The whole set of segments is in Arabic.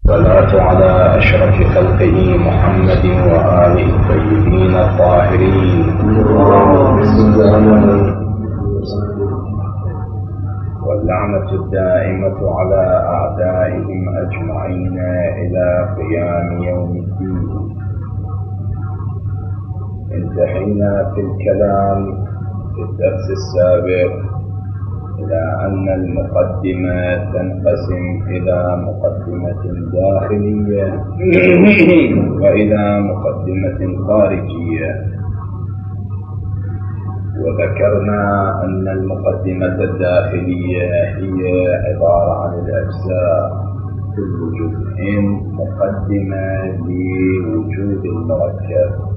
والصلاة على أشرف خلقه محمد وآله الطيبين الطاهرين واللعنة الدائمة على أعدائهم أجمعين إلى قيام يوم الدين. انتهينا في الكلام في الدرس السابق إلى أن المقدمة تنقسم إلى مقدمة داخلية وإلى مقدمة خارجية، وذكرنا أن المقدمة الداخلية هي عبارة عن الأجزاء، كل جزء مقدمة لوجود المركب،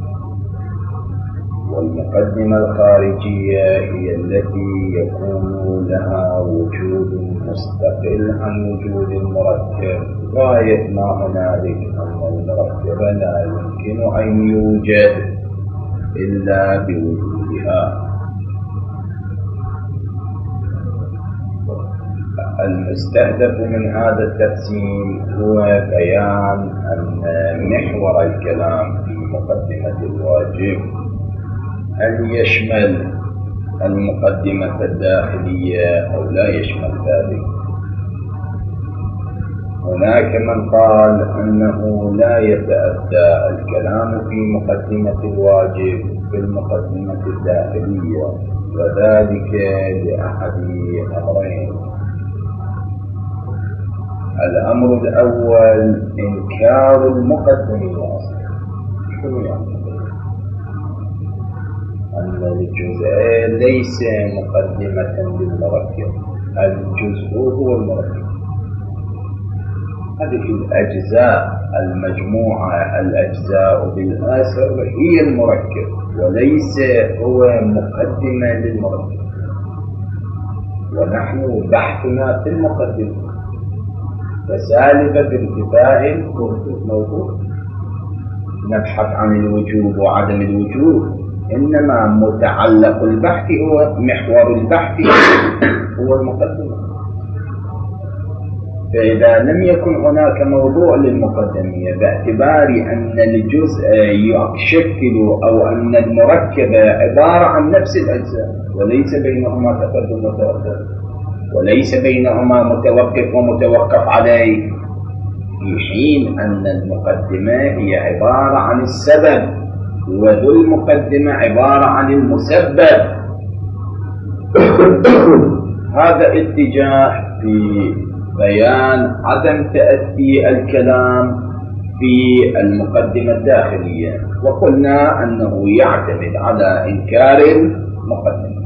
والمقدمة الخارجية هي التي يكون لها وجود مستقل عن وجود المركب، غاية ما هنالك أن المركب لا يمكن أن يوجد إلا بوجودها. المستهدف من هذا التقسيم هو بيان أن محور الكلام في مقدمة الواجب هل يشمل المقدمة الداخلية أو لا يشمل ذلك. هناك من قال أنه لا يتأتى الكلام في مقدمة الواجب في المقدمة الداخلية، وذلك لأحد أمرين. الأمر الأول إنكار المقدمة. شنو يعني؟ أن الجزء ليس مقدمة للمركب، الجزء هو المركب. هذه الأجزاء المجموعة، الأجزاء بالآخر هي المركب، وليس هو مقدمة للمركب. ونحن بحثنا في المقدمة فسالفة بانتفاء موجود، نبحث عن الوجوب وعدم الوجوب، إنما متعلق البحث هو محور البحث هو المقدمة. فإذا لم يكن هناك موضوع للمقدمية باعتبار أن الجزء يشكل أو أن المركب عبارة عن نفس الأجزاء وليس بينهما تقدم وتأخر، وليس بينهما متوقف ومتوقف عليه، في حين أن المقدمة هي عبارة عن السبب وذو المقدمة عبارة عن المسبب. هذا اتجاه في بيان عدم تأتي الكلام في المقدمة الداخلية، وقلنا أنه يعتمد على إنكار المقدمة.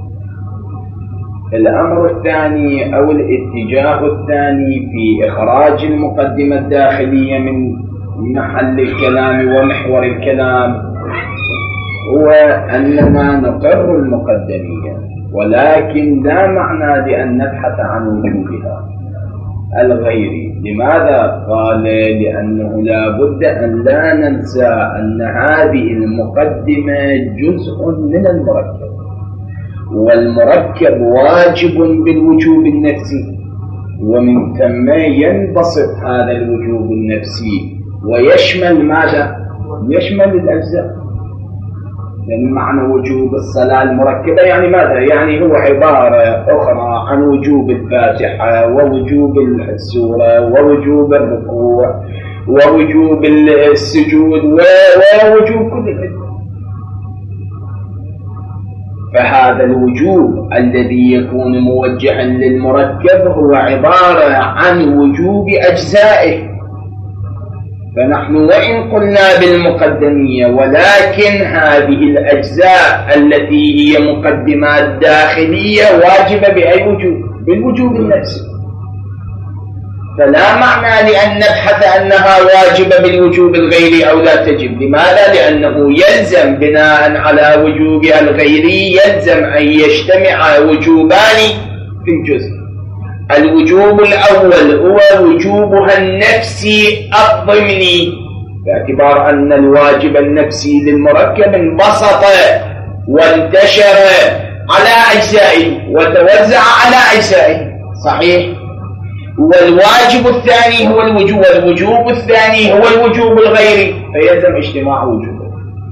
الأمر الثاني أو الاتجاه الثاني في إخراج المقدمة الداخلية من محل الكلام ومحور الكلام هو أننا نقر المقدمية، ولكن لا معنى لأن نبحث عن وجودها الغيري. لماذا؟ قال لأنه لا بد أن لا ننسى أن هذه المقدمة جزء من المركب، والمركب واجب بالوجوب النفسي، ومن ثم ينبسط هذا الوجوب النفسي ويشمل ماذا؟ يشمل الأجزاء. يعني معنى وجوب الصلاة المركبة يعني ماذا؟ يعني هو عبارة أخرى عن وجوب الفاتحة ووجوب السورة ووجوب الركوع ووجوب السجود ووجوب كل الأجزاء. فهذا الوجوب الذي يكون موجها للمركب هو عبارة عن وجوب أجزائه. فنحن وإن قلنا بالمقدمية، ولكن هذه الأجزاء التي هي مقدمات داخلية واجبة بأي وجوب؟ بالوجوب النفسي. فلا معنى لأن نبحث أنها واجبة بالوجوب الغيري أو لا تجب. لماذا؟ لأنه يلزم بناء على وجوبها الغيري يلزم أن يجتمع وجوبان في الجزء. الوجوب الأول هو وجوبها النفسي الضمني، باعتبار أن الواجب النفسي للمركب انبسط وانتشر على أجزائه وتوزع على أجزائه. صحيح؟ والواجب الثاني هو الوجوب، والوجوب الثاني هو الوجوب الغيري، فيلزم اجتماع وجوبه.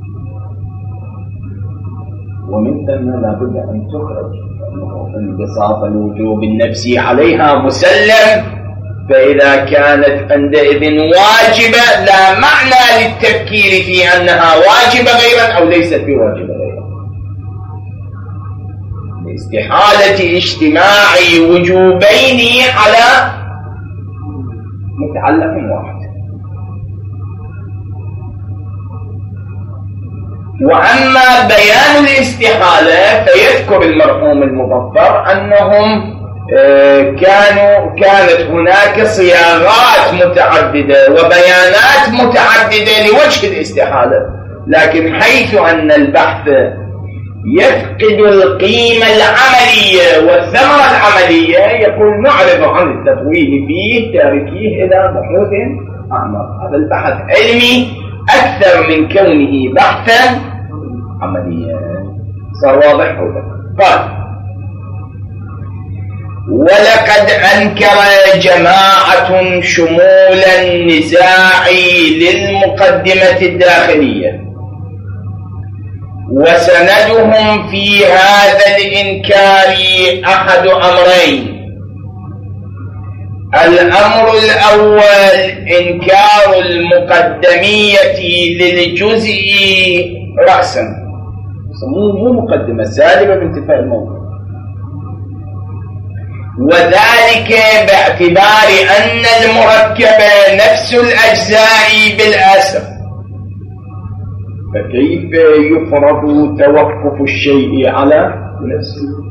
ومن ثم لا بد أن تخرج انبساط الوجوب النفسي عليها مسلم، فإذا كانت عندئذ واجبة لا معنى للتفكير في أنها واجبة غيرا أو ليست بواجبة غيرا. لاستحالة اجتماع وجوبين على متعلق واحد. وأما بيان الاستحالة فيذكر المرحوم المظفر أنهم كانت هناك صياغات متعددة وبيانات متعددة لوجه الاستحالة، لكن حيث أن البحث يفقد القيمة العملية والثمرة العملية يقول نعرض عن التطويل فيه تاركيه إلى بحوث أعمق. هذا البحث علمي أكثر من كونه بحثا عمليا. صار واضح هذا. قال ولقد أنكر جماعة شمول النزاع للمقدمة الداخلية، وسندهم في هذا الإنكار أحد أمرين. الأمر الأول إنكار المقدمية للجزء رأسا، مو مقدمة سالبة بانتفاء الموضوع، وذلك باعتبار أن المركب نفس الأجزاء بالأسر، فكيف يفرض توقف الشيء على نفسه؟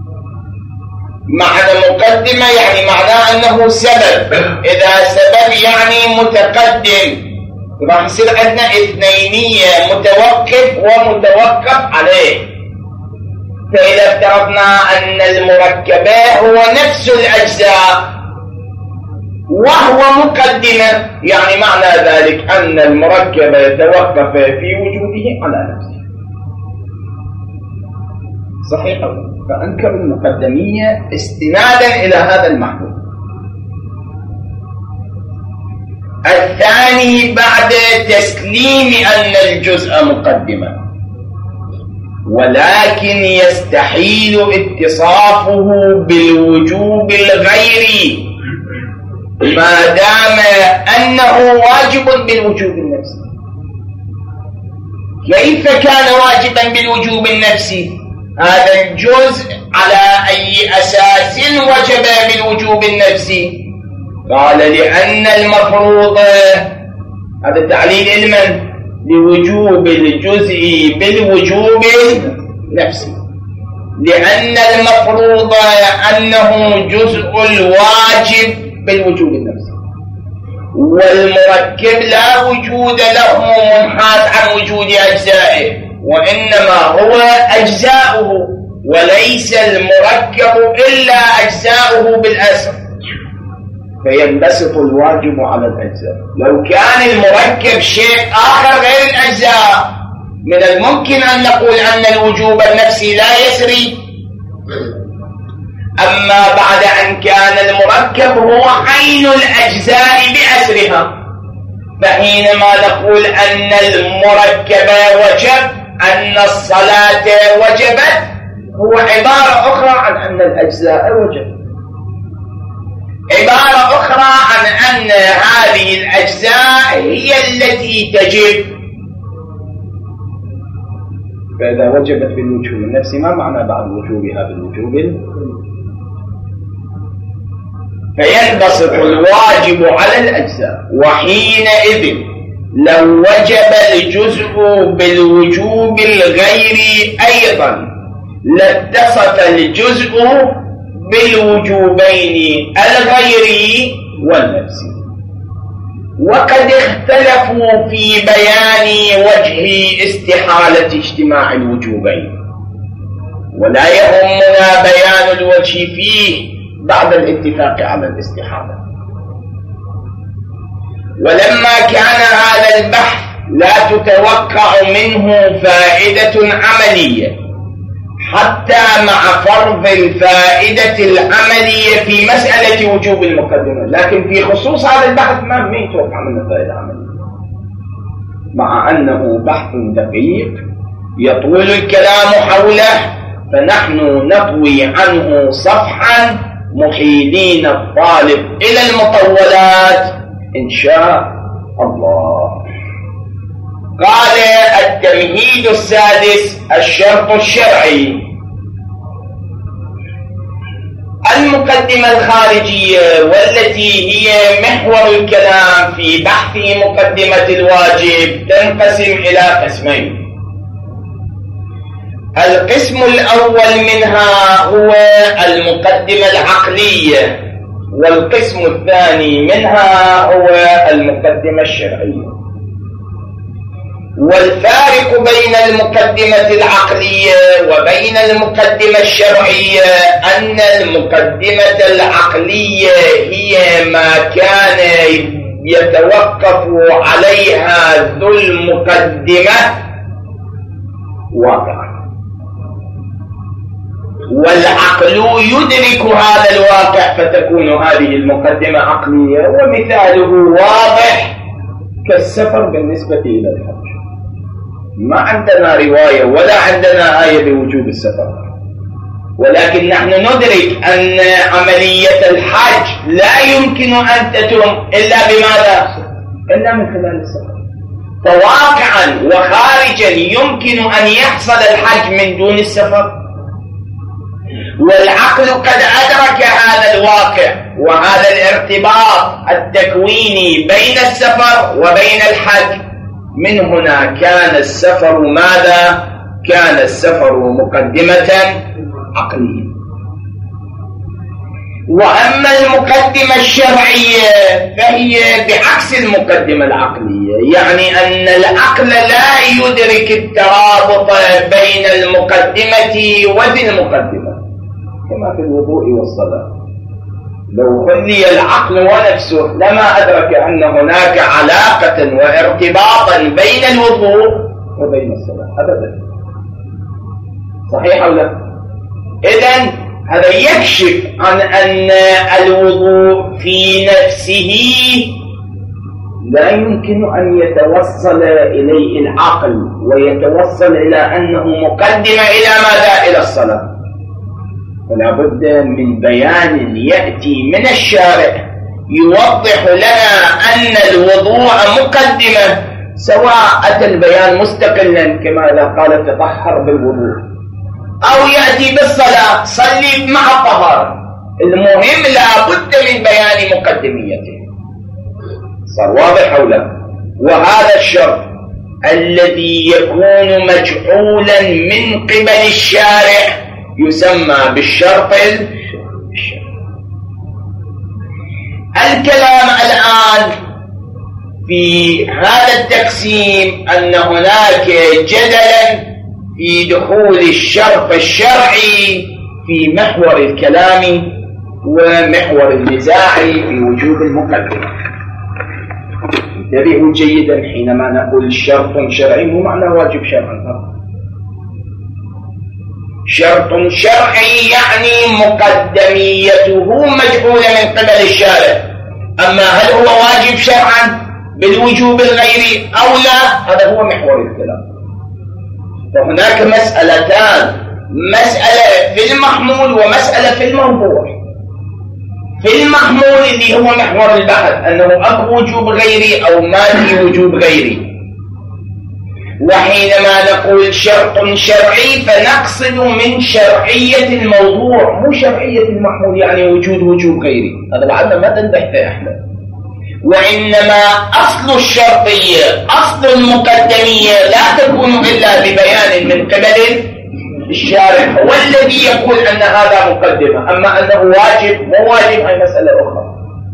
معنى مقدمة يعني معناه أنه سبب، إذا سبب يعني متقدم، راح يصير عندنا اثنينية، متوقف ومتوقف عليه. فإذا افترضنا أن المركب هو نفس الأجزاء وهو مقدمة، يعني معنى ذلك أن المركب يتوقف في وجوده على نفسه. صحيح؟ فأنكر المقدمية استنادا إلى هذا المحمول. الثاني بعد تسليم أن الجزء مقدمة، ولكن يستحيل اتصافه بالوجوب الغيري ما دام أنه واجب بالوجوب النفسي. كيف كان واجبا بالوجوب النفسي؟ هذا الجزء على أي أساس وجب بالوجوب النفسي؟ قال لأن المفروض، هذا تعليل علما لوجوب الجزء بالوجوب النفسي، لأن المفروض أنه جزء الواجب بالوجوب النفسي، والمركب لا وجود له منحاز عن وجود أجزائه، وإنما هو أجزاؤه، وليس المركب إلا أجزاؤه بالأسر، فينبسط الواجب على الأجزاء. لو كان المركب شيء آخر غير الأجزاء من الممكن أن نقول أن الوجوب النفسي لا يسري. أما بعد أن كان المركب هو عين الأجزاء بأسرها، فحينما نقول أن المركب وجب، أن الصلاة وجبت، هو عبارة أخرى عن أن الأجزاء وجب، عبارة أخرى عن أن هذه الأجزاء هي التي تجب. فإذا وجبت بالوجوب النفسي ما معنى بعد وجوبها بالوجوب؟ فينبسط الواجب على الأجزاء، وحينئذ لو وجب الجزء بالوجوب الغيري أيضا لاتصف الجزء بالوجوبين الغيري والنفسي. وقد اختلفوا في بيان وجه استحالة اجتماع الوجوبين، ولا يهمنا بيان الوجه فيه بعد الاتفاق على الاستحالة. ولما كان هذا البحث لا تتوقع منه فائدة عملية، حتى مع فرض الفائدة العملية في مسألة وجوب المقدمة، لكن في خصوص هذا البحث ما يتوقع منه فائدة عملية، مع أنه بحث دقيق يطول الكلام حوله، فنحن نطوي عنه صفحا محيلين الطالب إلى المطولات إن شاء الله. قال التمهيد السادس: الشرط الشرعي. المقدمة الخارجية والتي هي محور الكلام في بحث مقدمة الواجب تنقسم إلى قسمين. القسم الأول منها هو المقدمة العقلية، والقسم الثاني منها هو المقدمة الشرعية. والفارق بين المقدمة العقلية وبين المقدمة الشرعية أن المقدمة العقلية هي ما كان يتوقف عليها ذو المقدمة واقعا، والعقل يدرك هذا الواقع فتكون هذه المقدمة عقلية. ومثاله واضح كالسفر بالنسبة إلى الحج، ما عندنا رواية ولا عندنا آية بوجوب السفر، ولكن نحن ندرك أن عملية الحج لا يمكن أن تتم إلا بماذا؟ إلا من خلال السفر. فواقعا وخارجا يمكن أن يحصل الحج من دون السفر، والعقل قد أدرك هذا الواقع وهذا الارتباط التكويني بين السفر وبين الحج. من هنا كان السفر ماذا؟ كان السفر مقدمة عقلية. وأما المقدمة الشرعية فهي بعكس المقدمة العقلية، يعني أن العقل لا يدرك الترابط بين المقدمة وذي المقدمة، كما في الوضوء والصلاة. لو خلي العقل ونفسه لما أدرك أن هناك علاقة وارتباطا بين الوضوء وبين الصلاة أبدا. صحيح أو لا؟ إذن هذا يكشف عن أن الوضوء في نفسه لا يمكن أن يتوصل إليه العقل ويتوصل إلى أنه مقدم إلى ماذا؟ إلى الصلاة. ولا بد من بيان يأتي من الشارع يوضح لنا أن الوضوء مقدمة، سواء أتى البيان مستقلا كما إذا قال تطهر بالوضوء، أو يأتي بالصلاة صلي مع الطهارة. المهم لا بد من بيان مقدميته. صار واضح أو لا؟ وهذا الشرط الذي يكون مجعولا من قبل الشارع يسمى بالشرط الشرعي. الكلام الآن في هذا التقسيم أن هناك جدلا في دخول الشرط الشرعي في محور الكلام ومحور النزاع في وجوب المقدمة. انتبهوا جيدا حينما نقول شرط شرعي مو معنى واجب شرعا. شرط شرعي يعني مقدميته مجعولة من قبل الشارع، أما هل هو واجب شرعا بالوجوب الغيري أو لا، هذا هو محور الكلام. فهناك مسألتان، مسألة في المحمول ومسألة في الموضوع. في المحمول اللي هو محور البحث أنه أكو وجوب غيري أو ما في وجوب غيري، وحينما نقول شرط شرعي فنقصد من شرعية الموضوع مو شرعية المحمول، يعني وجوب غيري، هذا بعدنا ما تنبحث احنا. وإنما أصل الشرطية أصل المقدمية لا تكون إلا ببيان من قبل الشارع، هو الذي يقول أن هذا مقدمة، أما أنه واجب مو واجب هي مسألة أخرى.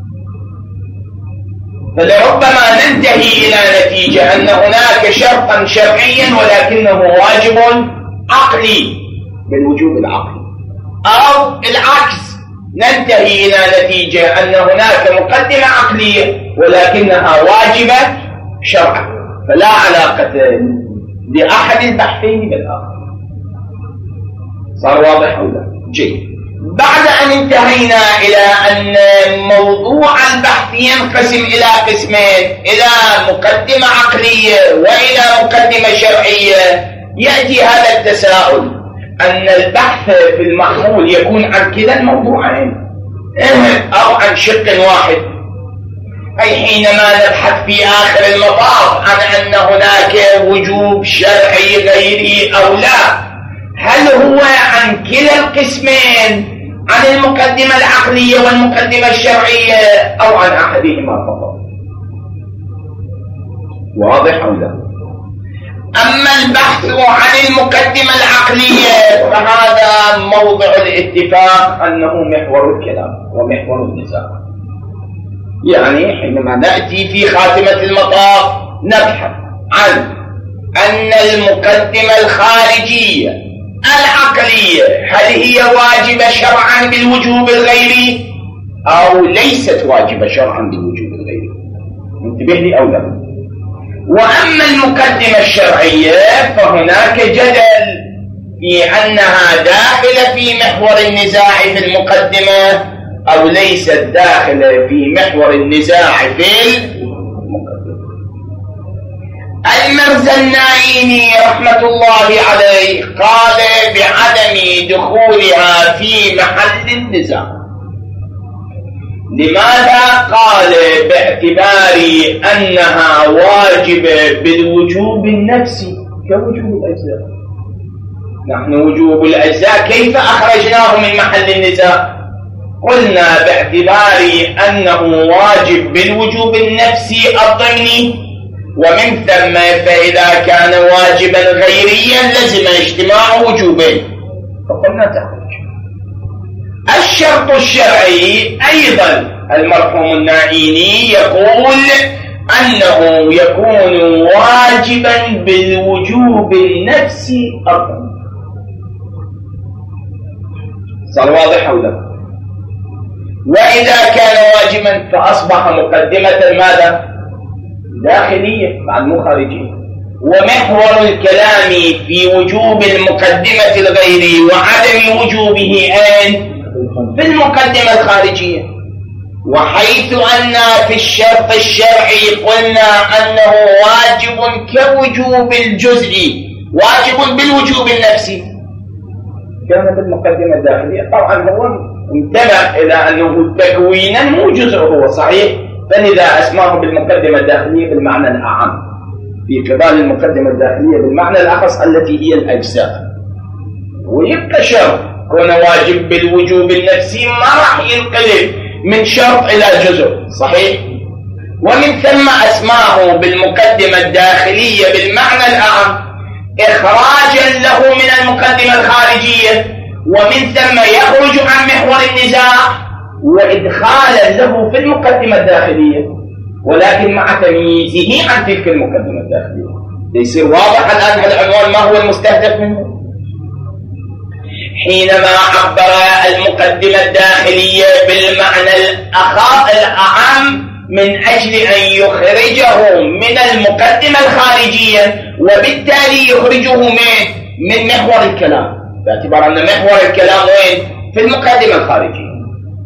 فلربما ننتهي إلى نتيجة أن هناك شرطا شرعيا ولكنه واجب عقلي بالوجوب العقلي، أو العكس ننتهي إلى نتيجة أن هناك مقدمة عقلية ولكنها واجبة شرعا، فلا علاقة لأحد البحثين بالآخر. صار واضح أو لا؟ جيد. بعد أن انتهينا إلى أن موضوع البحث ينقسم إلى قسمين، إلى مقدمة عقلية وإلى مقدمة شرعية، يأتي هذا التساؤل أن البحث في المحمول يكون عن كلا الموضوعين أو عن شق واحد. أي حينما نبحث في آخر المطاف عن أن هناك وجوب شرعي غيري أو لا، هل هو عن كلا القسمين، عن المقدمة العقلية والمقدمة الشرعية، أو عن أحدهما فقط؟ واضح أو لا؟ أما البحث عن المقدمة العقلية فهذا موضع الاتفاق أنه محور الكلام ومحور النزاع. يعني حينما نأتي في خاتمة المطاف نبحث عن أن المقدمة الخارجية العقلية هل هي واجبة شرعا بالوجوب الغيري أو ليست واجبة شرعا بالوجوب الغيري؟ انتبه لي أو لا؟ وأما المقدمة الشرعية فهناك جدل في أنها داخلة في محور النزاع في المقدمة أو ليست داخلة في محور النزاع في المقدمة. المرزنائي رحمة الله عليه قال بعدم دخولها في محل النزاع. لماذا؟ قال باعتبار أنها واجبة بالوجوب النفسي كوجوب الأجزاء. نحن وجوب الأجزاء كيف أخرجناه من محل النزاع؟ قلنا باعتبار أنه واجب بالوجوب النفسي الضمني، ومن ثم فإذا كان واجبا غيريا لزم اجتماع وجوبين، فقلنا تخرج. الشرط الشرعي أيضا المرحوم النائيني يقول أنه يكون واجبا بالوجوب النفسي أيضا. صار واضح أو لا؟ وإذا كان واجبا فأصبح مقدمة ماذا؟ داخلية مع المخارجين. ومحور الكلام في وجوب المقدمة الغيري وعدم وجوبه أين؟ في المقدمة الخارجية. وحيث أن في الشرط الشرعي قلنا أنه واجب كوجوب الجزء، واجب بالوجوب النفسي، كان بالمقدمة الداخلية طبعا هو انتبه إلى أنه تكوينا مو جزء هو صحيح، فلذا أسماه بالمقدمة الداخلية بالمعنى الأعم في قبال المقدمة الداخلية بالمعنى الأخص التي هي الأجزاء. ويبقى شرط كون واجب بالوجوب النفسي ما راح ينقلب من شرط إلى جزء صحيح. ومن ثم أسماه بالمقدمة الداخلية بالمعنى الأعم إخراجا له من المقدمة الخارجية، ومن ثم يخرج عن محور النزاع وإدخالا له في المقدمة الداخلية، ولكن مع تمييزه عن تلك المقدمة الداخلية. يصير واضح الآن هذا العنوان ما هو المستهدف منه. حينما عبر المقدمة الداخلية بالمعنى الأعم من أجل أن يخرجه من المقدمة الخارجية، وبالتالي يخرجه من محور الكلام، باعتبار أن محور الكلام وين؟ في المقدمة الخارجية.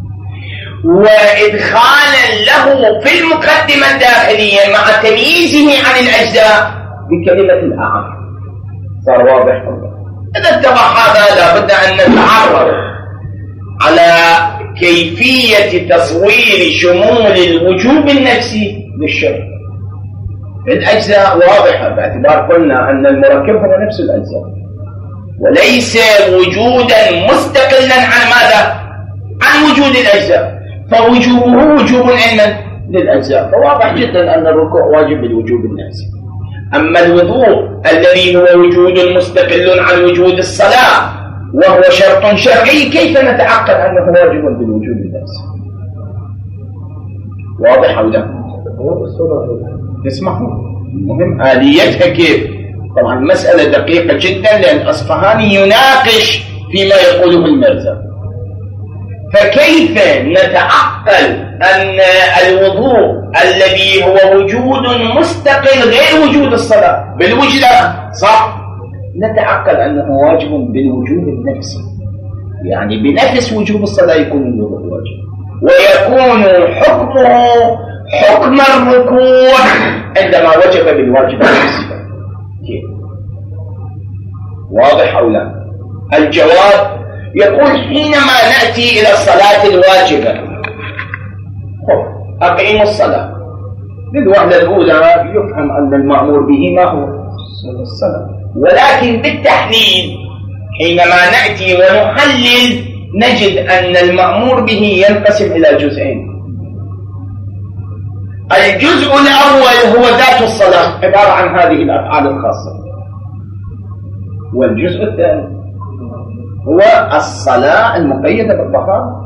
وإدخالا له في المقدمة الداخلية مع تمييزه عن الأجزاء بكلمة الأعم. صار واضح؟ إذا اتضح هذا لابد أن نتعرض على كيفية تصوير شمول الوجوب النفسي للشرع. الأجزاء واضحة باعتبار قلنا أن المركب هو نفس الأجزاء، وليس وجودا مستقلا عن ماذا؟ عن وجود الأجزاء، فوجوبه وجوب للأجزاء. فواضح جدا أن الركوع واجب بالوجوب النفسي. أما الوضوء الذي هو وجود مستقل عن وجود الصلاة وهو شرط شرعي، كيف نتعقد أنه واجب بالوجود النفسي؟ واضح أو لا؟ تسمحوا المهم آليتها كيف؟ طبعا مسألة دقيقة جدا، لأن الأصفهاني يناقش فيما يقوله المرزا. فكيف نتعقل أن الوضوء الذي هو وجود مستقل غير وجود الصلاة بالوجدة صح؟ نتعقل أنه واجب بالوجود النفسي. يعني بنفس وجوب الصلاة يكون الوضوء واجب، ويكون حكمه حكم الركوع عندما وجب بالواجب والصفة. واضح أو لا؟ الجواب يقول حينما نأتي إلى الصلاة الواجبة أقيموا الصلاة، للوهلة الأولى يفهم أن المأمور به ما هو الصلاة، ولكن بالتحليل حينما نأتي ونحلل نجد أن المأمور به ينقسم إلى جزئين. الجزء الأول هو ذات الصلاة عبارة عن هذه الأفعال الخاصة، والجزء الثاني هو الصلاة المقيدة بالطهارة،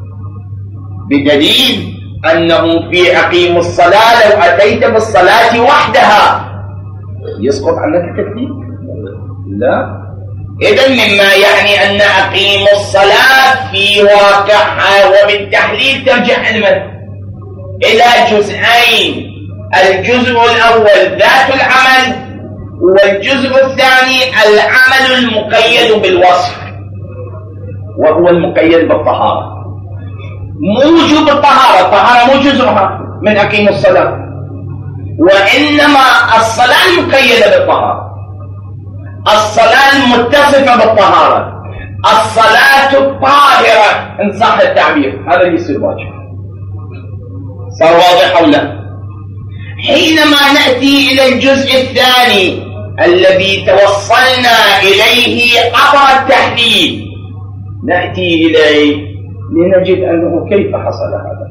بدليل أنه في أقيم الصلاة لو أتيت بالصلاة وحدها يسقط عنك التكليف؟ لا. إذن مما يعني أن أقيم الصلاة في واقعها وبالتحليل ترجع إلى جزئين، الجزء الأول ذات العمل، والجزء الثاني العمل المقيد بالوصف وهو المقيد بالطهارة. موجب الطهارة مو جزءها من أقيم الصلاة، وإنما الصلاة المقيدة بالطهارة، الصلاة المتصفة بالطهارة، الصلاة الطاهرة إن صح التعبير، هذا اللي يصير واجب. صار واضح أو لا؟ حينما نأتي إلى الجزء الثاني الذي توصلنا إليه عبر التحليل، نأتي إليه لنجد أنه كيف حصل هذا.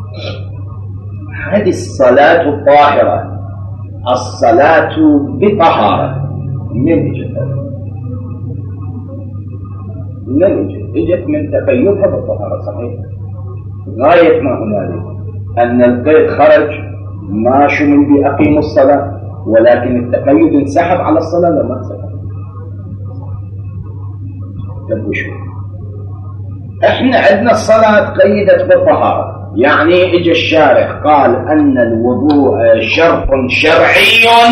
هذه الصلاة الطاهرة، الصلاة بطهارة، من اجت من تقيدها بالطهارة، صحيح؟ غاية ما هنالك أن القيد خرج ما شمل بأقيم الصلاة، ولكن التقيد انسحب على الصلاة لما انسحب. طيب وشو؟ احنا عندنا الصلاة قيدت بالطهارة، يعني اجى الشارع قال أن الوضوء شرط شرعي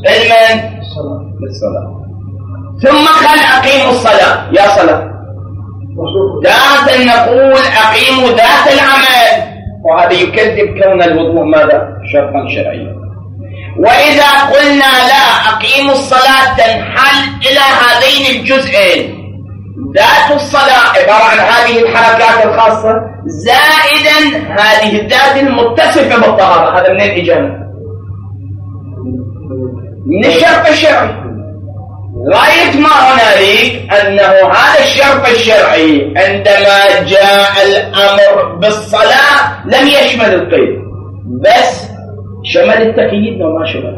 للصلاة، ثم قال أقيموا الصلاة. يا صلاة ذات نقول أقيموا ذات العمل، وهذا يكذب كون الوضوء ماذا؟ شرطا شرعيا. وإذا قلنا لا أقيموا الصلاة تنحل إلى هذين الجزئين، ذات الصلاة عبارة عن هذه الحركات الخاصة زائدا هذه الذات المتصفة بالطهارة. هذا منين إجانا؟ من الشرط الشرعي. غاية ما هنالك أنه هذا الشرط الشرعي عندما جاء الأمر بالصلاة لم يشمل القيد، بس شمل التقييد وما شمل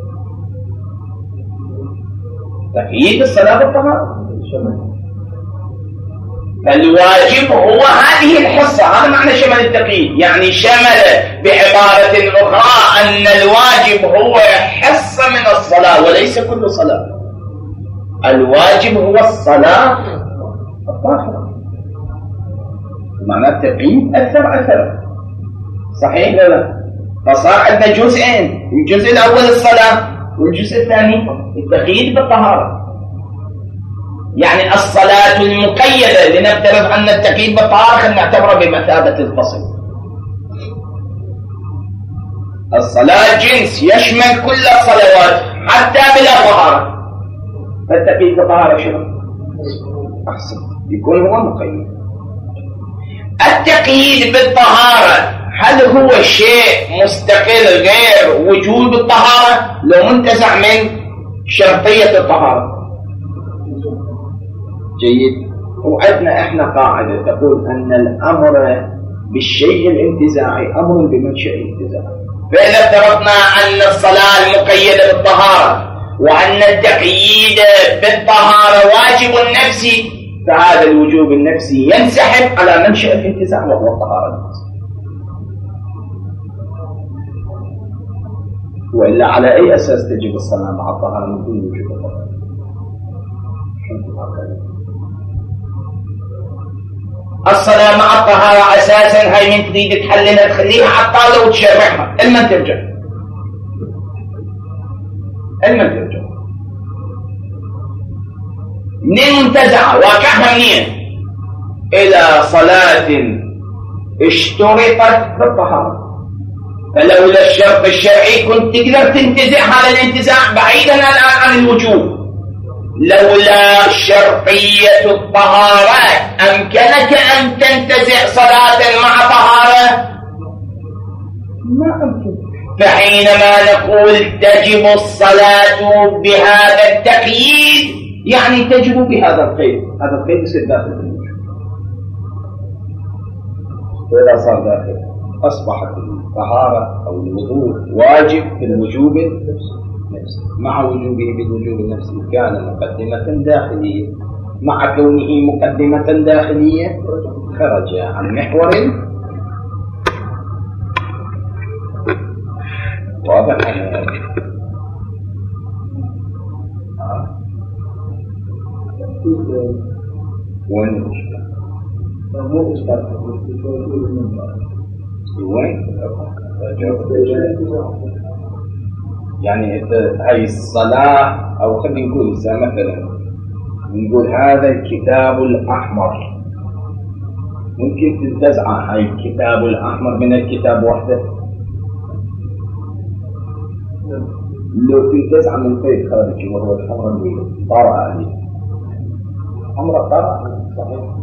تقييد الصلاة بالطهارة. الواجب هو هذه الحصة، هذا معنى شمل التقييد، يعني شمل بعبارة أخرى أن الواجب هو حصة من الصلاة وليس كل صلاة. الواجب هو الصلاة الطاهرة، معنى التقييد أثر صحيح ولا لا؟ فصار عندنا جزئين، الجزء الأول الصلاة والجزء الثاني التقييد بالطهارة. يعني الصلاة المقيدة، لنفترض أن التقييد بالطهارة نعتبره بمثابة الفصل. الصلاة جنس يشمل كل الصلوات حتى بلا طهارة، فالتقييد بالطهارة شنو؟ أحسن يكون هو مقيد. التقييد بالطهارة هل هو شيء مستقل غير وجود الطهارة لو منتزع من شرطية الطهارة؟ جيد. وعندنا احنا قاعدة تقول أن الأمر بالشيء الانتزاعي أمر بمنشأ الانتزاعي. فإذا افترضنا أن الصلاة المقيدة بالطهارة وأن التقييد بالطهارة واجب نفسي، فهذا الوجوب النفسي ينسحب على منشأ الانتزاع وهو الطهارة النفسية. وإلا على أي أساس تجب الصلاة مع الطهارة من دون وجوب الطهارة؟ الصلاة مع الطهارة أساسا هاي من تريد تحللها تخليها على الطاولة وتشرحها، المن ترجع منين منتزعة؟ واقعها منين؟ إلى صلاة اشترطت بالطهارة، فلولا الشرط الشرعي كنت تقدر تنتزع هذا الانتزاع بعيدا الآن عن الوجوب. لولا شرطية الطهارة أمكنك أن تنتزع صلاة مع طهارة؟ ما أمكن. فحينما نقول تجب الصلاة بهذا التقييد يعني تجب بهذا القيد، هذا القيد يصير داخل الوجوب. وإذا صار داخل أصبحت الطهارة أو الوضوء واجب في الوجوب نفسه، مع وجوبه بالوجوب النفسي كان مقدمة داخلية، مع كونه مقدمة داخلية خرج عن محور واضح. وين المشكلة؟ يعني هاي الصلاة، أو خلينا نقول مثلا نقول هذا الكتاب الأحمر، ممكن تنتزع هاي الكتاب الأحمر من الكتاب وحده؟ لو تنتزع من قيد خارجي وهو الحمر اللي طارئ عليه، حمر طارئ صحيح.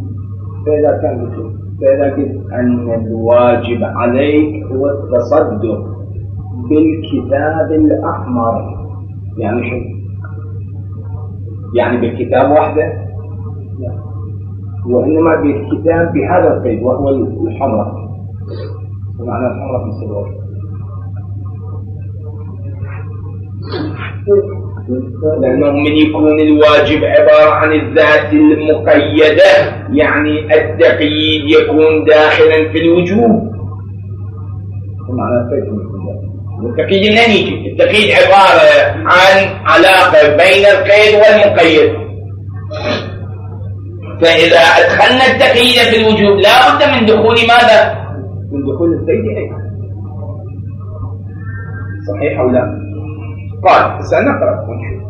فإذا قلت أن الواجب عليك هو التصدق بالكتاب الأحمر، يعني شو؟ يعني بالكتاب وحده؟ لا، وإنما بالكتاب بهذا القيد وهو الحمرة، ومعنى الحمرة مثل الوجه، لأنه من يكون الواجب عبارة عن الذات المقيدة يعني التقييد يكون داخلا في الوجوب، ومعنى القيد التقييد منين يجي؟ التقييد عبارة عن علاقة بين القيد والمقيد، فإذا أدخلنا التقييد في الوجوب لا بد من دخول ماذا؟ من دخول القيد أيضا، صحيح أو لا؟ قال سنقرأ ونشوف.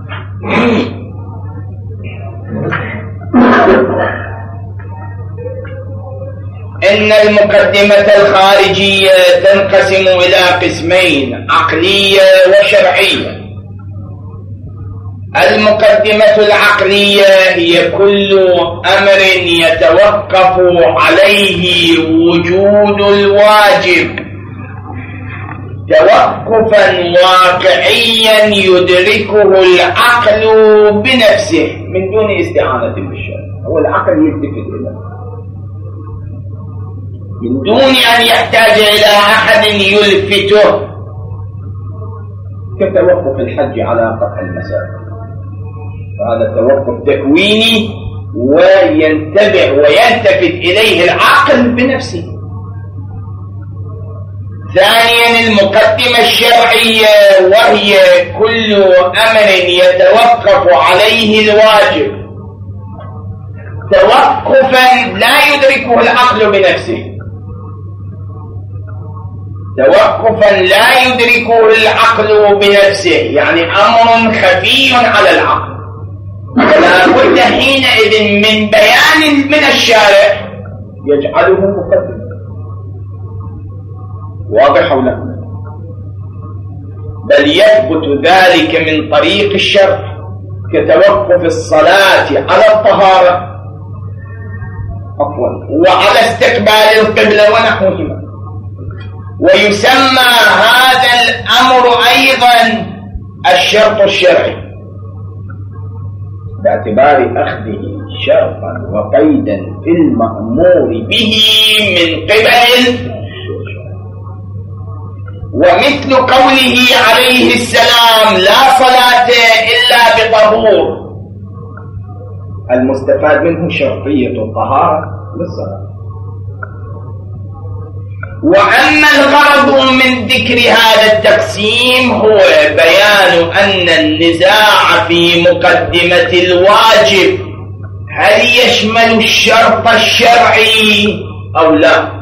إن المقدمة الخارجية تنقسم إلى قسمين: عقلية وشرعية. المقدمة العقلية هي كل أمر يتوقف عليه وجود الواجب توقفا واقعيا يدركه العقل بنفسه من دون استعانة بالشرع. هو العقل يلتفت إليه من دون أن يحتاج إلى أحد يلفته، كتوقف الحج على قطع المسافة، فهذا توقف تكويني وينتبه ويلتفت إليه العقل بنفسه. ثانيا المقدمة الشرعية، وهي كل أمر يتوقف عليه الواجب توقفا لا يدركه العقل بنفسه، توقفا لا يدركه العقل بنفسه، يعني أمر خفي على العقل، فلا بد حينئذ من بيان من الشارع يجعله مقدما. واضح أو لا؟ بل يثبت ذلك من طريق الشرع كتوقف الصلاة على الطهارة وعلى استقبال القبلة ونحوهما. ويسمى هذا الأمر أيضا الشرط الشرعي باعتبار أخذه شرطا وقيدا في المأمور به من قبل. ومثل قوله عليه السلام: لا صلاة إلا بطهور، المستفاد منه شرطية الطهارة للصلاة. وأما الغرض من ذكر هذا التقسيم هو بيان أن النزاع في مقدمة الواجب هل يشمل الشرط الشرعي أو لا.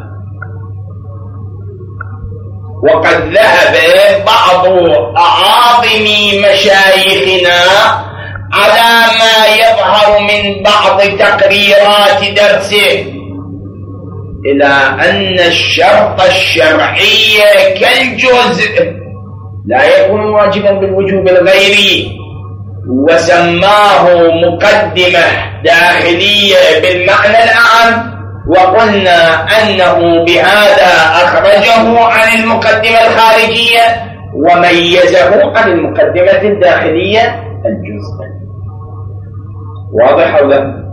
وقد ذهب بعض أعاظم مشايخنا على ما يظهر من بعض تقريرات درسه إلى أن الشرط الشرعي كالجزء لا يكون واجبا بالوجوب الغيري، وسماه مقدمة داخلية بالمعنى العام، وقلنا أنه بهذا أخرجه عن المقدمة الخارجية وميزه عن المقدمة الداخلية الجزء. واضح أو لا؟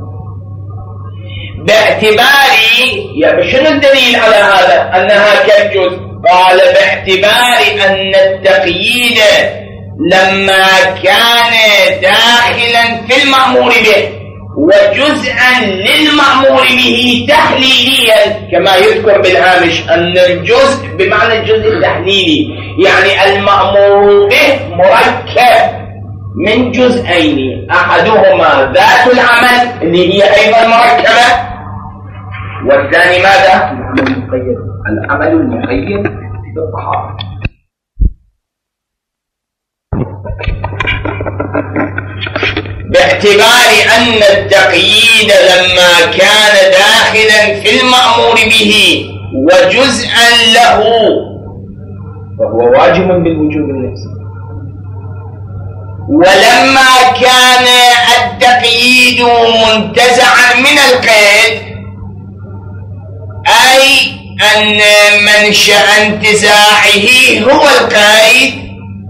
باعتبار شنو الدليل على هذا أنها كالجزء؟ قال باعتبار أن التقييد لما كان داخلا في المأمور به وجزءا للمأمور به تحليليا، كما يذكر بالهامش أن الجزء بمعنى الجزء التحليلي، يعني المأمور به مركب من جزئين، أحدهما ذات العمل اللي هي أيضا مركبة، والثاني ماذا؟ العمل المقيد بالطهارة. باعتبار أن التقييد لما كان داخلا في المأمور به وجزءا له فهو واجب بالوجوب النفسي، ولما كان التقييد منتزعا من القيد، أي أن منشأ انتزاعه هو القيد،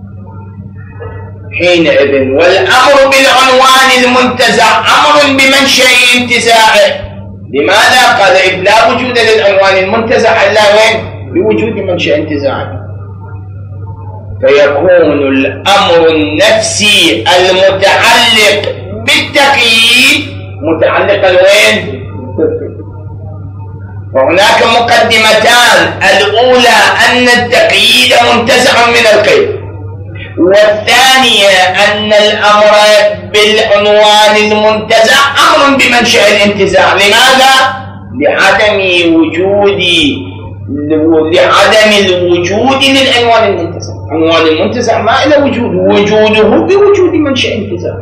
حينئذ والأمر بالعنوان المنتزع أمر بمنشأ انتزاعه. لماذا؟ قال إذ لا وجود للعنوان المنتزع إلا وين؟ بوجود منشأ انتزاعه، فيكون الأمر النفسي المتعلق بالتقييد متعلقا وين؟ وهناك مقدمتان، الأولى أن التقييد منتزع من القيد، والثانية أن الأمر بالعنوان المنتزع أمر بمنشأ الانتزاع. لماذا؟ لعدم الوجود للعنوان المنتزع. عنوان المنتزع ما إلى وجوده بوجود منشأ انتزاع.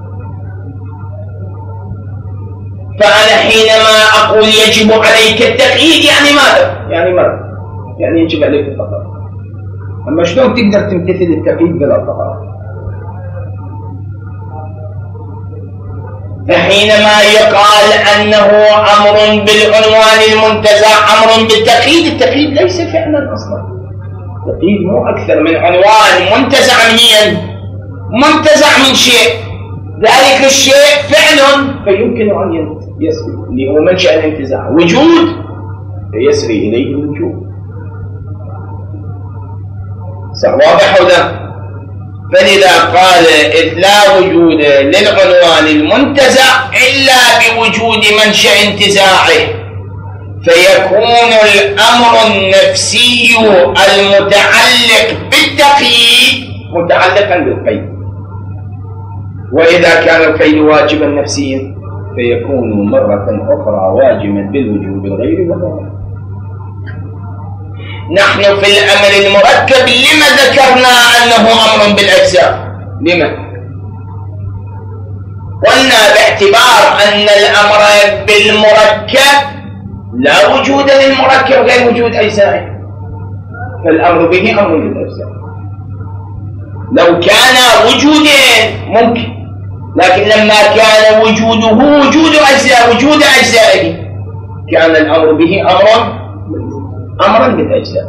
فأنا حينما أقول يجب عليك التقييد يعني ماذا؟ يعني يجب عليك الطهارة. أما شلون تقدر تمتثل التقييد بلا طهارة؟ فحينما يقال أنه أمر بالعنوان المنتزع أمر بالتقييد، التقييد ليس فعلا أصلا، التقييد مو أكثر من عنوان منتزع منتزع من شيء، ذلك الشيء فعل فيمكن أن يسري اللي هو منشأ الانتزاع، وجود فيسري إليه الوجود. واضح ولا؟ فلذا قال إذ لا وجود للعنوان المنتزع إلا بوجود منشأ انتزاعه، فيكون الأمر النفسي المتعلق بالتقييد متعلقا بالقيد، وإذا كان القيد واجبا نفسيا فيكون مرة أخرى واجبا بالوجوب الغير والضروري. نحن في الأمر المركب لما ذكرنا أنه أمر بالأجزاء؟ لما؟ قلنا باعتبار أن الأمر بالمركب لا وجود للمركب غير وجود أجزائه، فالأمر به أمر بالأجزاء. لو كان وجودين ممكن، لكن لما كان وجوده وجود أجزائه كان الأمر به أمرا بالأجزاء.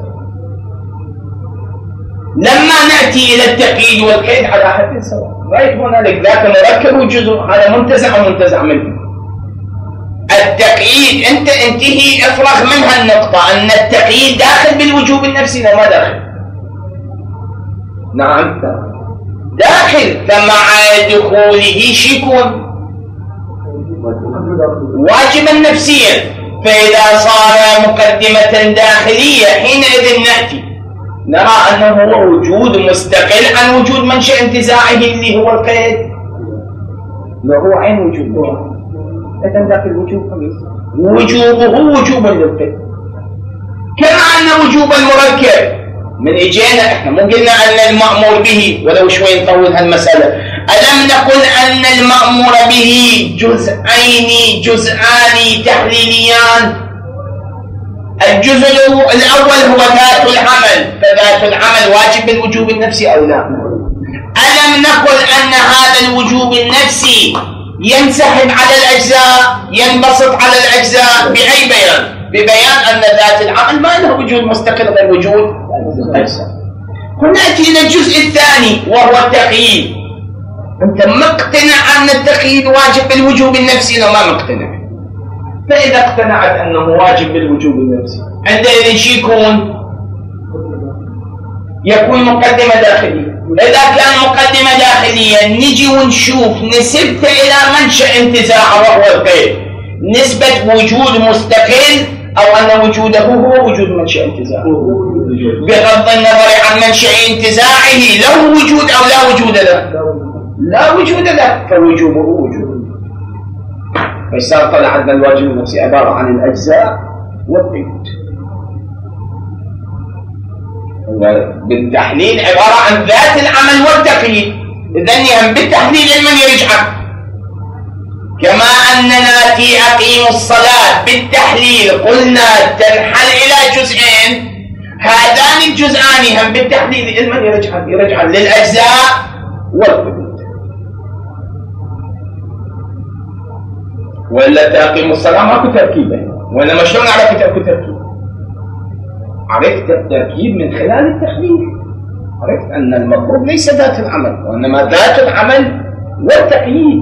لما نأتي إلى التقييد والقيد على حد سواء، رأيت هنالك ذاك مركب وجزء، هذا منتزع منه. التقييد أنت انتهي افرغ منها النقطة أن التقييد داخل بالوجوب النفسي ولا ما داخل؟ نعم داخل، فمع دخوله شيكون واجبا نفسيا. فإذا صار مقدمة داخلية حينئذ نأتي نرى أنه هو وجود مستقل عن وجود منشأ انتزاعه اللي هو القيد، له عين وجوده، إذن ذاك الوجوب وجوبه وجوبا للقيد، كما أن وجوب المركب من إجينا إحنا مو قلنا أن المأمور به، ولو شوي نطول هالمسألة، ألم نقل أن المأمور به جزءان تحليليان؟ الجزء الأول هو ذات العمل، فذات العمل واجب بالوجوب النفسي أو لا؟ ألم نقل أن هذا الوجوب النفسي ينسحب على الأجزاء، ينبسط على الأجزاء بأي بيان؟ ببيان أن ذات العمل ما له وجود مستقل غير وجود الأجزاء. هنأتي إلى الجزء الثاني وهو التقييد. أنت مقتنع أن التقييد واجب بالوجوب النفسي أو ما مقتنع؟ فإذا اقتنعت أنه واجب بالوجوب النفسي عندئذ شي يكون مقدمة داخلية. إذا كان مقدمة داخلية نجي ونشوف نسبته إلى منشأ انتزاعه وهو القيد، نسبة وجود مستقل أو أن وجوده هو وجود منشأ انتزاعه، بغض النظر عن منشأ انتزاعه له وجود أو لا وجود له، لا وجود له فوجوبه وجود. فصار طلع عندنا الواجب النفسي عبارة عن الأجزاء والقيود، بالتحليل عبارة عن ذات العمل والتقييد. إذن بالتحليل لمن يرجع؟ كما أننا في أقيم الصلاة بالتحليل قلنا تنحل إلى جزئين، هذان الجزئان هم بالتحليل لمن يرجع للأجزاء والقيود. ولا تقيم الصلاة ماكو تركيب، ولا شلون عرفت اكو تركيب؟ عرفت التركيب من خلال التحليل، عرفت أن المطلوب ليس ذات العمل وإنما ذات العمل والتقييد.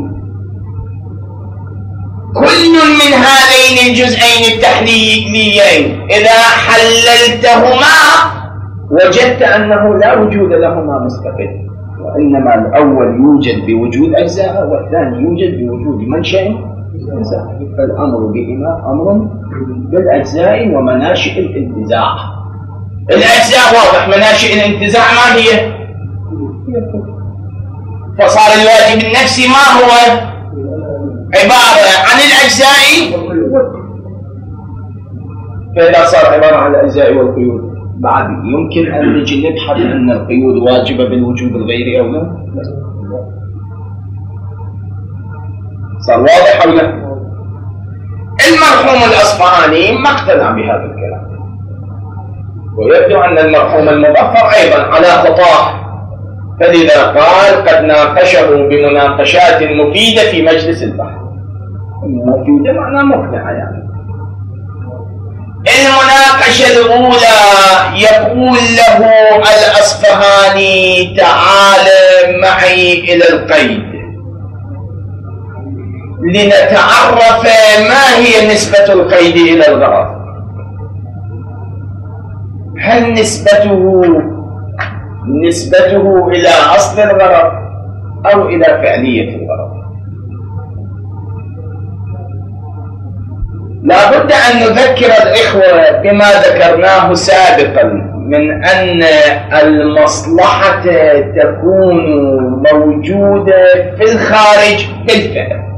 كل من هذين الجزئين التحليليين إذا حللتهما وجدت أنه لا وجود لهما مستقل، وإنما الأول يوجد بوجود أجزاء والثاني يوجد بوجود منشأ انتزاع. فالأمر بهما أمر بالأجزاء ومناشئ الانتزاع. الأجزاء واضح، مناشئ الانتزاع ما هي؟ فصار الواجب النفسي ما هو؟ عبارة عن الأجزاء. فإذا صار عبارة عن الأجزاء والقيود بعد يمكن أن نجي نبحث أن القيود واجبة بالوجوب الغيري أو لا؟ صار واضح أو لا؟ المرحوم الأصفهاني ما اقتنع بهذا الكلام، ويبدو أن المرحوم المظفر أيضا على خطاه، فلذا قال قد ناقشه بمناقشات مفيدة في مجلس البحث. مفيدة معناه مقنعة يعني. المناقشة الأولى يقول له الأصفهاني تعال معي إلى القيد لنتعرف ما هي نسبة القيد إلى الغرض. هل نسبته إلى أصل الغرض أو إلى فعلية الغرض؟ لا بد أن نذكر الإخوة بما ذكرناه سابقا من أن المصلحة تكون موجودة في الخارج بالفعل،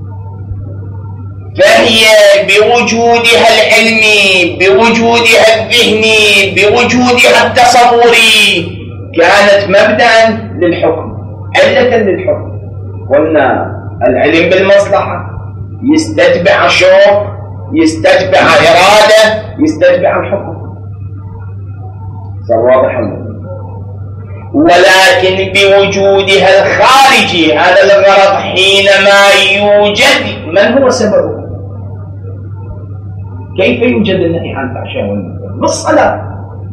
فهي بوجودها العلمي، بوجودها الذهني، بوجودها التصوري كانت مبدأ للحكم، علة للحكم. قلنا العلم بالمصلحة يستتبع شوق، يستتبع إرادة، يستتبع الحكم. صار واضح الموضوع. ولكن بوجودها الخارجي هذا الغرض حينما يوجد من هو سببه؟ كيف يوجد النهي عن الفحشاء والمنكر؟ بالصلاة.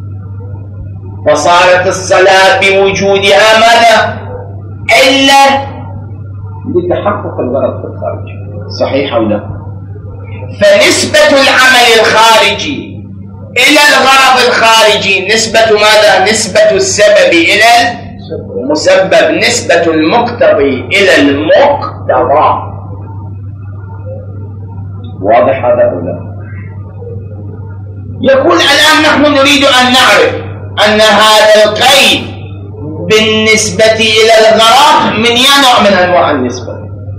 فصارت الصلاة بوجودها ماذا؟ إلا لتحقق الغرض في الخارج، صحيح أو لا؟ فنسبة العمل الخارجي إلى الغرض الخارجي نسبة ماذا؟ نسبة السبب إلى المسبب، نسبة المقتضي إلى المقتضى. واضح هذا أو لا؟ يقول الآن نحن نريد أن نعرف أن هذا القيد بالنسبة إلى الغرض من نوع من أنواع النسبة.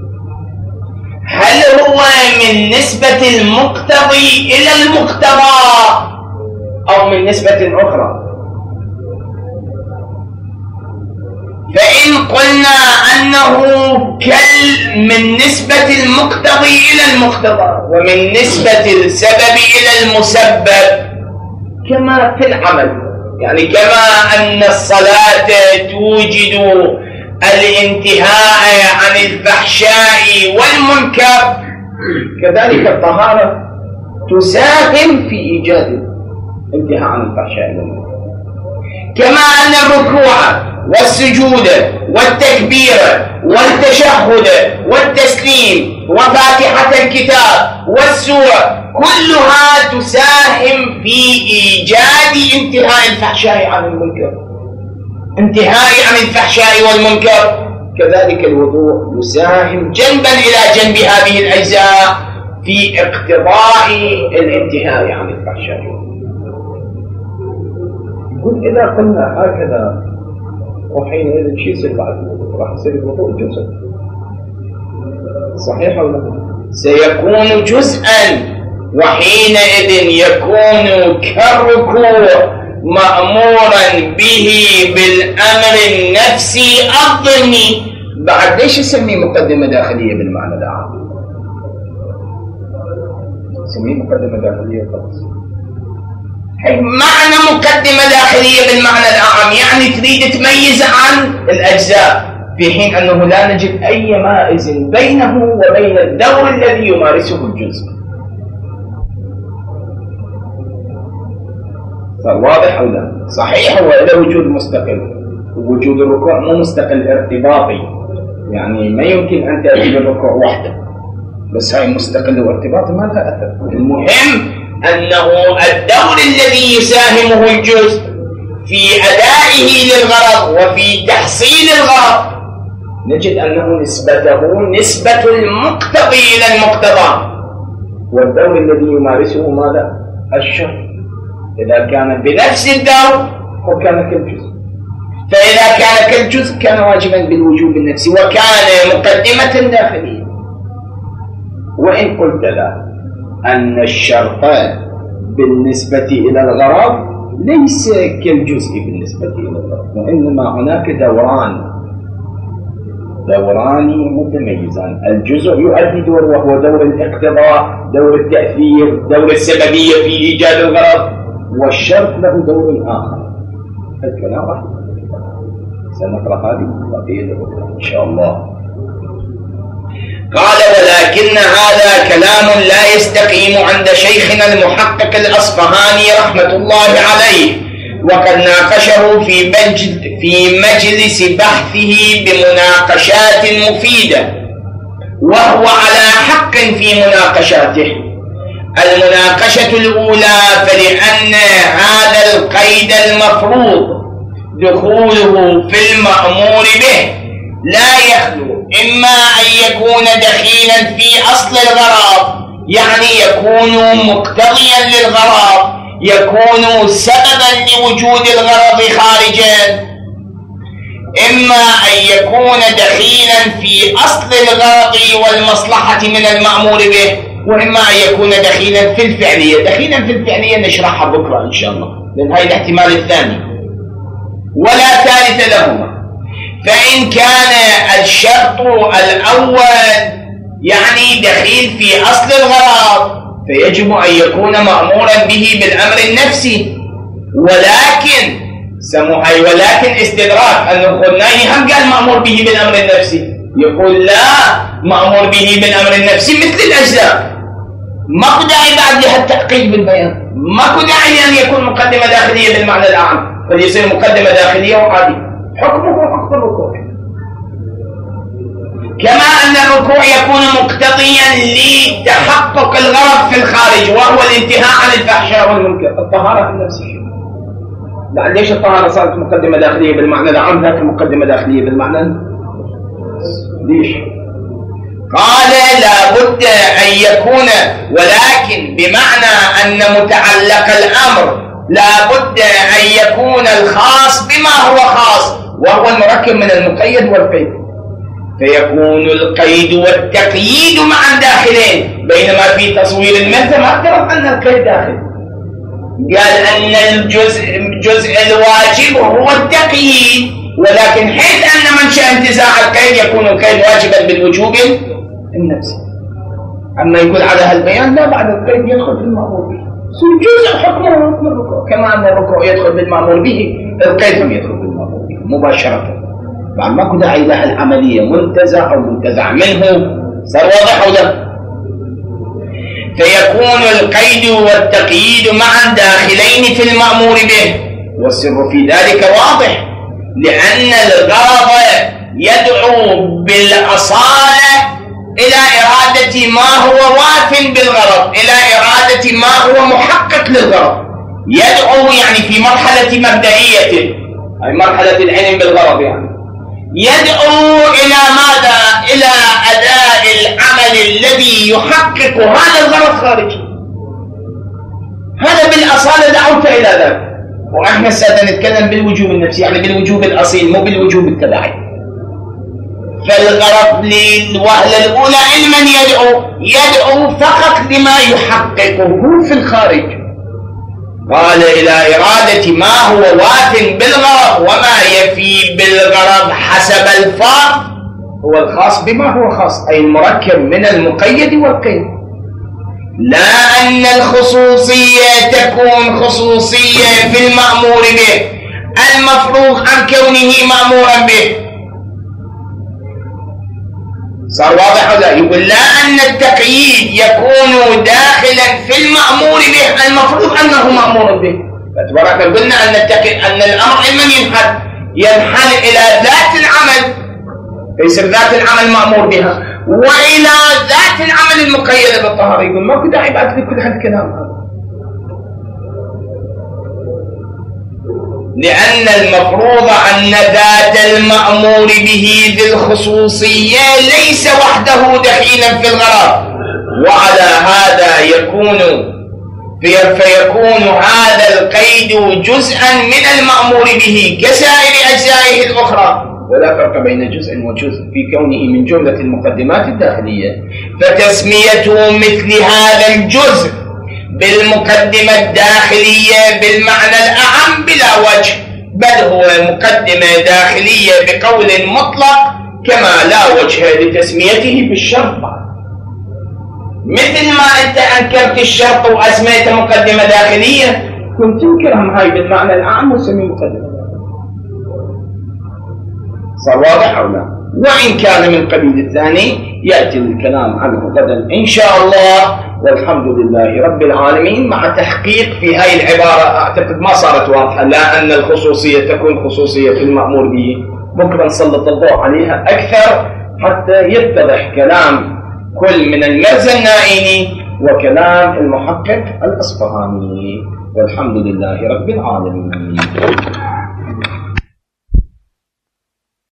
هل هو من نسبة المقتضي إلى المقتضى أو من نسبة أخرى؟ فإن قلنا أن أنه من نسبة المقتضي إلى المقتضى، ومن نسبة السبب إلى المسبب، كما في العمل. يعني كما أن الصلاة توجد الانتهاء عن الفحشاء والمنكر، كذلك الطهارة تساهم في إيجاد الانتهاء عن الفحشاء والمنكر. كما أن الركوع والسجود والتكبير والتشهد والتسليم وفاتحة الكتاب والسورة كلها تساهم في إيجاد انتهاء الفحشاء عن المنكر، انتهاء عن الفحشاء والمنكر. كذلك الوضوء يساهم جنبا إلى جنب هذه الأجزاء في اقتضاء الانتهاء عن الفحشاء. يقول إذا قلنا هكذا وحينئذ شيء يصير بعد الوضوء؟ راح يصير الوضوء جزء، صحيح ولا لا؟ سيكون جزءا، وحينئذ يكون كالركوع مأمورا به بالأمر النفسي الضمني. بعد ليش يسميه مقدمة داخلية بالمعنى العام؟ يسميه مقدمة داخلية خلاص. معنى مقدمة داخلية بالمعنى العام يعني تريد تميز عن الأجزاء، في حين أنه لا نجد أي مائز بينه وبين الدور الذي يمارسه الجزء. صار واضح أو لا؟ صحيح، هو له وجود مستقل. وجود الركوع مو مستقل، ارتباطي، يعني ما يمكن أن تأتي بالركوع وحده، بس هاي مستقل وارتباطي ما لها أثر. المهم أنه الدور الذي يساهمه الجزء في أدائه للغرض وفي تحصيل الغرض نجد أنه نسبته نسبة المقتضي إلى المقتضى، والدور الذي يمارسه ماذا؟ الشرع. إذا كان بنفس الدور وكان كالجزء، فإذا كان كالجزء كان واجبا بالوجوب النفسي وكان مقدمة داخلية. وإن قلت لا أن الشرط بالنسبة إلى الغرض ليس كالجزء بالنسبة إلى الغرض، وإنما هناك دوران متميزان. الجزء يؤدي دور وهو دور الاقتضاء، دور التأثير، دور السببية في إيجاد الغرض، والشرط له دور آخر. الكلام راح سنقرأ هذه بقية إن شاء الله. قال: ولكن هذا كلام لا يستقيم عند شيخنا المحقق الأصفهاني رحمة الله عليه، وقد ناقشه في مجلس بحثه بمناقشات مفيدة، وهو على حق في مناقشاته. المناقشة الأولى فلأن هذا القيد المفروض دخوله في المأمور به لا يخلو إما أن يكون دخيلا في أصل الغرض، يعني يكون مقتضيا للغرض، يكون سببا لوجود الغرض خارجا، إما أن يكون دخيلا في أصل الغرض والمصلحة من المأمور به، وإما أن يكون دخيلا في الفعلية. دخيلا في الفعلية نشرحها بكرة إن شاء الله، لأن هذا الاحتمال الثاني ولا ثالث لهما. فإن كان الشرط الأول يعني دخيل في أصل الغرض فيجب أن يكون مأمورا به بالأمر النفسي، ولكن استدراك أن الخناني هم قال مأمور به بالأمر النفسي، يقول لا، مأمور به بالأمر النفسي مثل الأجزاء، ما داعي بعد لها التحقيق بالبيان، ما داعي أن يكون مقدمة داخلية بالمعنى الأعم، فليصير مقدمة داخلية وعادي، حكمه حكم الركوع. كما أن الركوع يكون مقتضيا لتحقق الغرض في الخارج وهو الانتهاء عن الفحشاء والمنكر. الطهارة النفسية، بعد ليش الطهارة صارت مقدمة داخلية بالمعنى العام لكن مقدمة داخلية بالمعنى ليش؟ قال لا بد أن يكون، ولكن بمعنى أن متعلق الأمر لا بد أن يكون الخاص بما هو خاص، وهو المركب من المقيد والقيد، فيكون القيد والتقييد معا داخلين، بينما في تصوير المثل ما افترض أن القيد داخل، قال أن الجزء الواجب هو التقييد، ولكن حيث أن منشأ انتزاع القيد يكون القيد واجبا بالوجوب النفسي. أما يقول على هالبيان لا، بعد القيد يدخل بالمأمور به، جزء حكمه حكم الركوع، كما أن الركوع يدخل بالمأمور به القيد هم يدخل بالمأمور به مباشرة. بعد ما داعي لها العملية منتزع أو منتزع منه. صار واضح أو لا؟ فيكون القيد والتقييد معا داخلين في المأمور به، والسر في ذلك واضح، لأن الغرض يدعو بالأصالة إلى إرادة ما هو واف بالغرض، إلى إرادة ما هو محقق للغرض. يدعو يعني في مرحلة مبدئية، أي مرحلة العلم بالغرض، يعني يدعو إلى ماذا؟ إلى أداء العمل الذي يحقق هذا الغرض خارجي. هذا بالأصالة دعوت إلى ذلك. وإحنا سادة نتكلم بالوجوب النفسي، يعني بالوجوب الأصيل، مو بالوجوب التبعي. فالغرض للوهلة الأولى علما يدعو فقط لما يحققه في الخارج. قال إلى إرادة ما هو واف بالغرض، وما يفي بالغرض حسب الفرض هو الخاص بما هو خاص، أي المركب من المقيد والقيد. لا أن الخصوصية تكون خصوصية في المأمور به المفروغ عن كونه مأمورا به. صار واضح ولا؟ يقول لا أن التقييد يكون داخلا في المأمور به المفروض أنه مأمور به. فتبارك قلنا أن الأمر إما ينحل إلى ذات العمل فيصير ذات العمل مأمور بها، وإلى ذات العمل المقيدة بالطهارة. يقول ما كنت عيب أدري كل هالكلام هذا، لأن المفروض أن ذات المأمور به ذي الخصوصية ليس وحده دخيلا في الغرض، وعلى هذا فيكون هذا القيد جزءا من المأمور به كسائر أجزائه الأخرى، ولا فرق بين جزء وجزء في كونه من جملة المقدمات الداخلية. فتسميته مثل هذا الجزء بالمقدمة الداخلية بالمعنى الأعم بلا وجه، بل هو مقدمة داخلية بقول مطلق، كما لا وجه لتسميته بالشرط. مثل ما أنت أنكرت الشرط وأسميته مقدمة داخلية، كنت تنكرهم هاي بالمعنى الأعم وسميه مقدمة. صار واضح أو لا؟ وإن كان من قبيل الثاني يأتي الكلام عنه غدا إن شاء الله، والحمد لله رب العالمين. مع تحقيق في هاي العبارة أعتقد ما صارت واضحة، لا أن الخصوصية تكون خصوصية في المأمور به. بكرة نسلط الضوء عليها أكثر حتى يتضح كلام كل من المرزا النائيني وكلام المحقق الأصفهاني، والحمد لله رب العالمين.